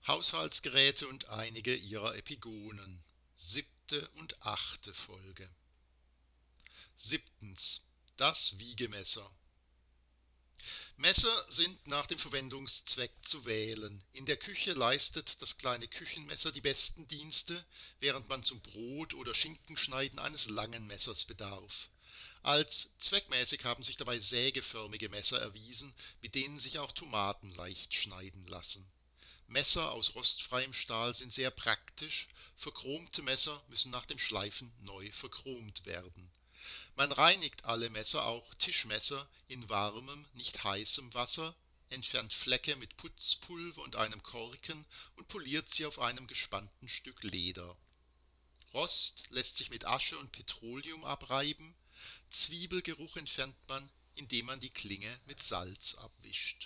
Haushaltsgeräte und einige ihrer Epigonen. Siebte und achte Folge. Siebtens. Das Wiegemesser. Messer sind nach dem Verwendungszweck zu wählen. In der Küche leistet das kleine Küchenmesser die besten Dienste, während man zum Brot- oder Schinkenschneiden eines langen Messers bedarf. Als zweckmäßig haben sich dabei sägeförmige Messer erwiesen, mit denen sich auch Tomaten leicht schneiden lassen. Messer aus rostfreiem Stahl sind sehr praktisch, verchromte Messer müssen nach dem Schleifen neu verchromt werden. Man reinigt alle Messer, auch Tischmesser, in warmem, nicht heißem Wasser, entfernt Flecke mit Putzpulver und einem Korken und poliert sie auf einem gespannten Stück Leder. Rost lässt sich mit Asche und Petroleum abreiben, Zwiebelgeruch entfernt man, indem man die Klinge mit Salz abwischt.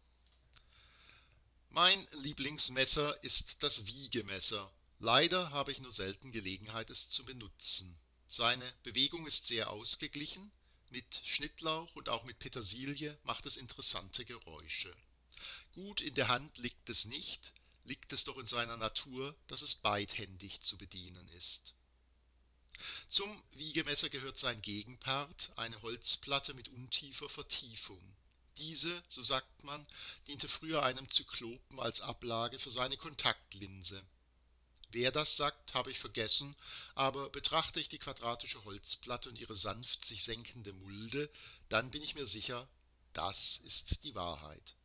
Mein Lieblingsmesser ist das Wiegemesser. Leider habe ich nur selten Gelegenheit, es zu benutzen. Seine Bewegung ist sehr ausgeglichen, mit Schnittlauch und auch mit Petersilie macht es interessante Geräusche. Gut in der Hand liegt es nicht, liegt es doch in seiner Natur, dass es beidhändig zu bedienen ist. Zum Wiegemesser gehört sein Gegenpart, eine Holzplatte mit untiefer Vertiefung. Diese, so sagt man, diente früher einem Zyklopen als Ablage für seine Kontaktlinse. Wer das sagt, habe ich vergessen, aber betrachte ich die quadratische Holzplatte und ihre sanft sich senkende Mulde, dann bin ich mir sicher, das ist die Wahrheit.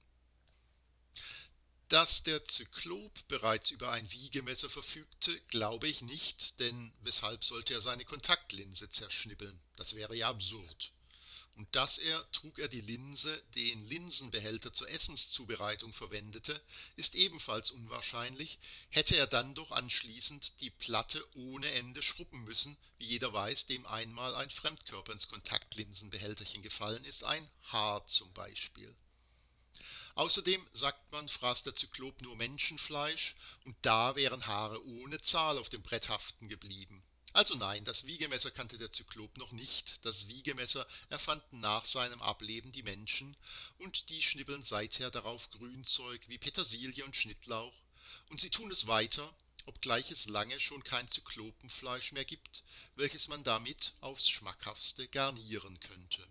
Dass der Zyklop bereits über ein Wiegemesser verfügte, glaube ich nicht, denn weshalb sollte er seine Kontaktlinse zerschnibbeln? Das wäre ja absurd. Und trug er die Linse, den Linsenbehälter zur Essenszubereitung verwendete, ist ebenfalls unwahrscheinlich, hätte er dann doch anschließend die Platte ohne Ende schrubben müssen, wie jeder weiß, dem einmal ein Fremdkörper ins Kontaktlinsenbehälterchen gefallen ist, ein Haar zum Beispiel. Außerdem, sagt man, fraß der Zyklop nur Menschenfleisch, und da wären Haare ohne Zahl auf dem Brett haften geblieben. Also nein, das Wiegemesser kannte der Zyklop noch nicht. Das Wiegemesser erfanden nach seinem Ableben die Menschen, und die schnibbeln seither darauf Grünzeug wie Petersilie und Schnittlauch, und sie tun es weiter, obgleich es lange schon kein Zyklopenfleisch mehr gibt, welches man damit aufs Schmackhaftste garnieren könnte.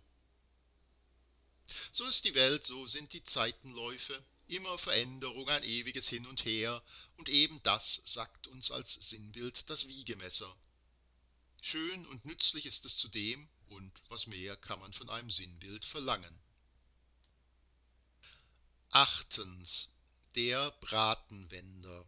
So ist die Welt, so sind die Zeitenläufe, immer Veränderung, ein ewiges Hin und Her, und eben das sagt uns als Sinnbild das Wiegemesser. Schön und nützlich ist es zudem, und was mehr kann man von einem Sinnbild verlangen. Achtens. Der Bratenwender.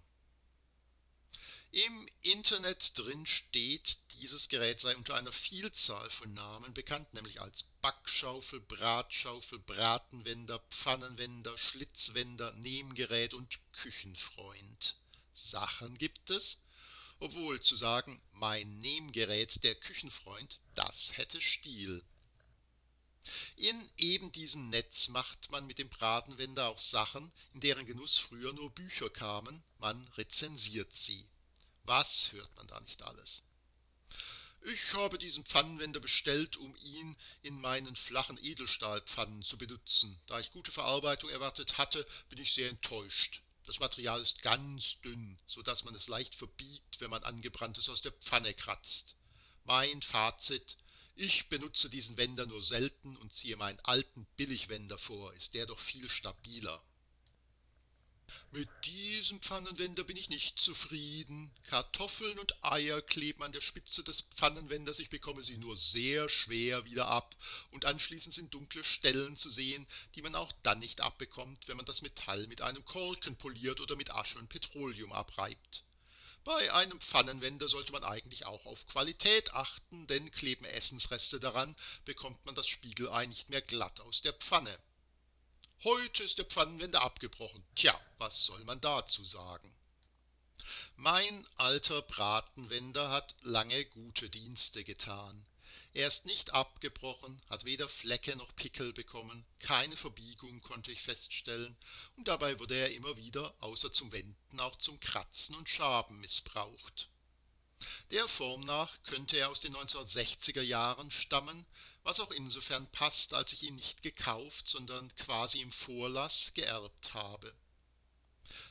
Im Internet drin steht, dieses Gerät sei unter einer Vielzahl von Namen bekannt, nämlich als Backschaufel, Bratschaufel, Bratenwender, Pfannenwender, Schlitzwender, Nehmgerät und Küchenfreund. Sachen gibt es, obwohl zu sagen, mein Nehmgerät, der Küchenfreund, das hätte Stil. In eben diesem Netz macht man mit dem Bratenwender auch Sachen, in deren Genuss früher nur Bücher kamen, man rezensiert sie. Was hört man da nicht alles? Ich habe diesen Pfannenwender bestellt, um ihn in meinen flachen Edelstahlpfannen zu benutzen. Da ich gute Verarbeitung erwartet hatte, bin ich sehr enttäuscht. Das Material ist ganz dünn, so dass man es leicht verbiegt, wenn man Angebranntes aus der Pfanne kratzt. Mein Fazit: Ich benutze diesen Wender nur selten und ziehe meinen alten Billigwender vor, ist der doch viel stabiler. Mit diesem Pfannenwender bin ich nicht zufrieden. Kartoffeln und Eier kleben an der Spitze des Pfannenwenders, ich bekomme sie nur sehr schwer wieder ab, und anschließend sind dunkle Stellen zu sehen, die man auch dann nicht abbekommt, wenn man das Metall mit einem Korken poliert oder mit Asche und Petroleum abreibt. Bei einem Pfannenwender sollte man eigentlich auch auf Qualität achten, denn kleben Essensreste daran, bekommt man das Spiegelei nicht mehr glatt aus der Pfanne. Heute ist der Pfannenwender abgebrochen. Tja, was soll man dazu sagen? Mein alter Bratenwender hat lange gute Dienste getan. Er ist nicht abgebrochen, hat weder Flecke noch Pickel bekommen, keine Verbiegung konnte ich feststellen, und dabei wurde er immer wieder, außer zum Wenden, auch zum Kratzen und Schaben missbraucht. Der Form nach könnte er aus den 1960er Jahren stammen, was auch insofern passt, als ich ihn nicht gekauft, sondern quasi im Vorlass geerbt habe.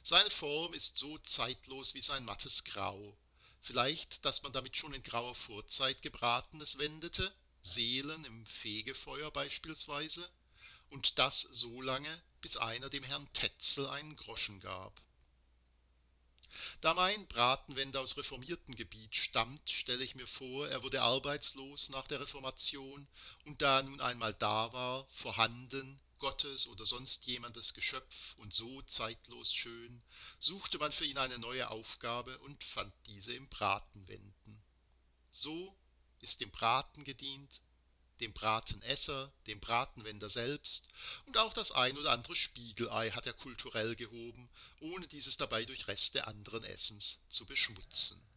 Seine Form ist so zeitlos wie sein mattes Grau. Vielleicht, dass man damit schon in grauer Vorzeit Gebratenes wendete, Seelen im Fegefeuer beispielsweise, und das so lange, bis einer dem Herrn Tetzel einen Groschen gab. Da mein Bratenwender aus reformiertem Gebiet stammt, stelle ich mir vor, er wurde arbeitslos nach der Reformation und da er nun einmal da war, vorhanden, Gottes oder sonst jemandes Geschöpf und so zeitlos schön, suchte man für ihn eine neue Aufgabe und fand diese im Bratenwenden. So ist dem Braten gedient, dem Bratenesser, dem Bratenwender selbst, und auch das ein oder andere Spiegelei hat er kulturell gehoben, ohne dieses dabei durch Reste anderen Essens zu beschmutzen.